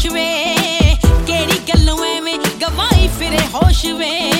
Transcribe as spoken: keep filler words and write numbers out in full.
ਵੇ, ਕਿਹੜੀ ਗੱਲੋਂ ਐਵੇਂ ਗਵਾਈ ਫਿਰੇ ਹੋਸ਼ ਵੇ।